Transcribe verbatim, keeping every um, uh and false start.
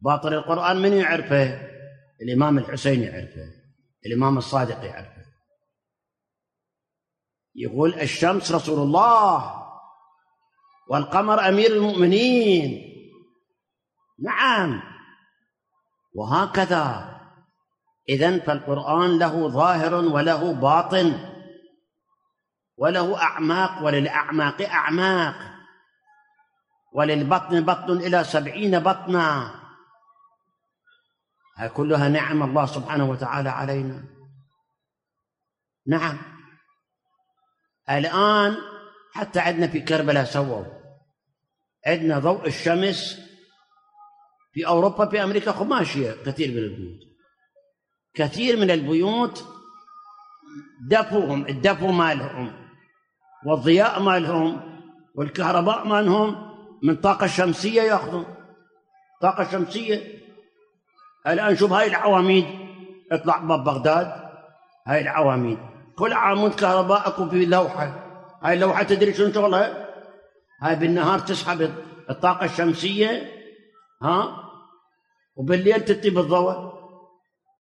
باطل القرآن من يعرفه؟ الإمام الحسين يعرفه، الإمام الصادق يعرفه. يقول الشمس رسول الله والقمر أمير المؤمنين. نعم، وهكذا. إذن فالقرآن له ظاهر وله باطن وله أعماق، وللأعماق أعماق، وللبطن بطن إلى سبعين بطنا. هذه كلها نعم الله سبحانه وتعالى علينا. نعم. الآن حتى عندنا في كربلاء سووا عندنا ضوء الشمس في أوروبا، في أمريكا خماشية كثير من البيوت، كثير من البيوت دفوهم الدفو مالهم والضياء مالهم والكهرباء مالهم من طاقة شمسية، يأخذون طاقة شمسية. الآن شوف هاي العواميد، اطلع باب بغداد، هاي العواميد كل عمود كهرباء اكو في لوحة. هاي اللوحة تدري شنو شغلها؟ هاي بالنهار تسحب الطاقة الشمسية، ها، وبالليل تطي بالضوء.